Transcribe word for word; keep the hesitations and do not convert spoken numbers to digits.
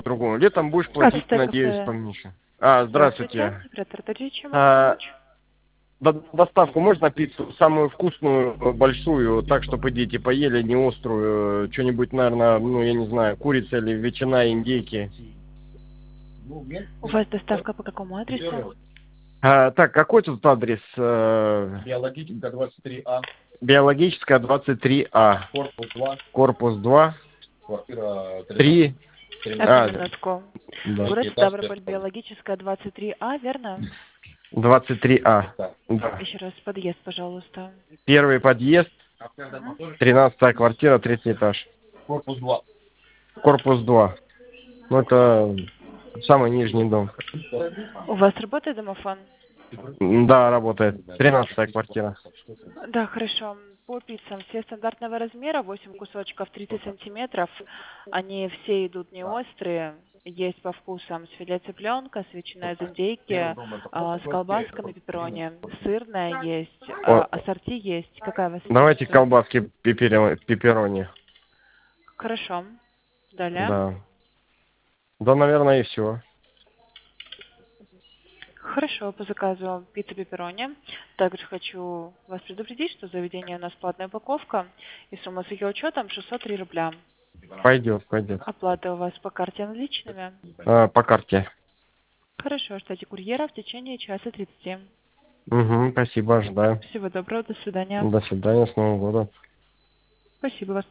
другому. Летом будешь А, платить, доставка надеюсь, вторая. поменьше. А, Здравствуйте. здравствуйте. Оператор Таджи, чем могу А, помочь? до- доставку можно пиццу? Самую вкусную, э, большую, так, чтобы дети поели, не острую. э, Что-нибудь, наверное, ну, я не знаю, курица или ветчина, индейки. У вас доставка по какому адресу? А, так, какой тут адрес? Э, Биологическая двадцать три А, Биологическая двадцать три А. корпус два, Корпус два, квартира три. Одну А, тринадцать, минутку. да. Город третий этаж, Ставрополь, первый биологическая двадцать три А, верно? двадцать три А. этаж. Да. Еще раз, подъезд, пожалуйста. Первый подъезд, Мгм. тринадцатая квартира, третий этаж. Корпус два. Корпус два. Ну, это самый нижний дом. У вас работает домофон? Да, работает. Тринадцатая квартира. Да, хорошо. По пиццам все стандартного размера, восемь кусочков, тридцать сантиметров. Они все идут не острые. Есть по вкусам с филе цыпленка, с ветчиной из индейки, а, с колбасками пепперони. Сырная есть, а, О, ассорти есть. Какая вас давайте интересует? колбаски пепперо- пепперони. Хорошо. Далее. Да. Да, наверное, и все. Хорошо, по заказу пицца пепперони. Также хочу вас предупредить, что заведение у нас платная упаковка, и сумма с ее учетом шестьсот три рубля. Пойдет, пойдет. Оплата у вас по карте наличными. А, по карте. Хорошо, ждите курьера в течение часа тридцати. Угу, спасибо, ожидаю. Всего доброго, до свидания. До свидания, с Новым годом. Спасибо вас.